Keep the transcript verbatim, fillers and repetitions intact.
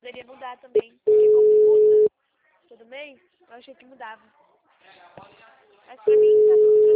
poderia mudar também, porque como muda todo mês, eu achei que mudava. Mas pra mim tá tudo